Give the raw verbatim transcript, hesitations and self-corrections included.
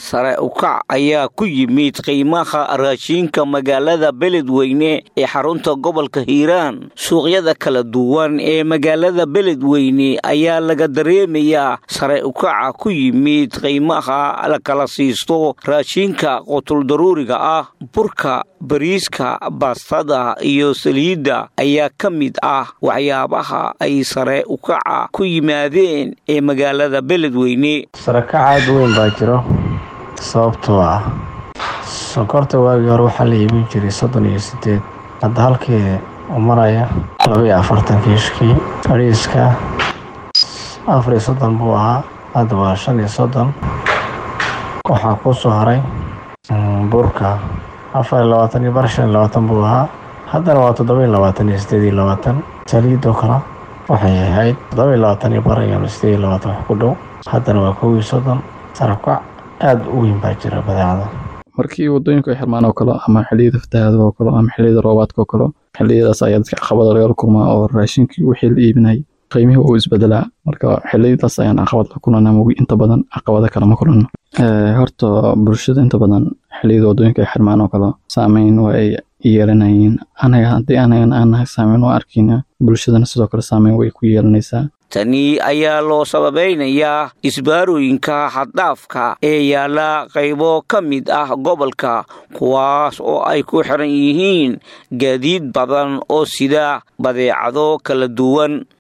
sare u kac ayaa ku yimid qiimaha raashinka magaalada Beledweyne ee xarunta gobolka Hiiraan. Suuqyada kala duwan ee magaalada Beledweyne ayaa laga dareemayaa sare u kac ku yimid qiimaha la kala siisto raashinka qutul daruuriga ah. Burka, bariiska, baastada iyo saliidda ayaa ka mid ah waxyaabaha ay sare u kac ku yimaadeen ee magaalada Beledweyne. sare kac aad weyn baa jiro sababtoo ah sonkorta waagi hore waxaa la iibin jiray soddon iyo siddeed, hadda halkii u maraya laba iyo afartan kiishkii. bariiska afar iyo soddon buu ahaa, hadda waa shan iyo soddon. waxaa ku soo haray burka afar iyo labaatan iyo bar shan iyo labaatan buu ahaa, haddana waa toddoba iyo labaatan iyo siddeed iyo labaatan. saliidoo kale waxay ahayd toddoba iyo labaatan iyo bar iyo siddeed iyo labaatan wax ku dhow, haddana waa kow iyo soddon. sare u kac aad u weyn baa jira badeecada. markii wadooyinka ay xirmaan oo kale ama xilliyada fatahaadda oo kale ama xilliyada roobaadka oo kale, xilliyadaas ayaa dadka caqabad laga kulmaa oo raashinkii wixii la iibinay qiimihii uu isbedelaa. marka xilliyadaas ayaan caqabad la kulannaa, moogi inta badan caqabada kale ma kulanno. horta bulshada inta badan xilliyada wadooyinka ay xirmaan oo kale saameyn waa ay yeelanayeen. anaga haddii anagan aan nahay saameyn u arkayna, bulshadana sidoo kale saameyn way ku yeelanaysaa. tani ayaa loo sababeynayaa isbaarooyinka xad-dhaafka ee yaala qaybo ka mid ah gobolka, kuwaas oo ay ku xiran yihiin gaadiid badan oo sida badeecado kala duwan.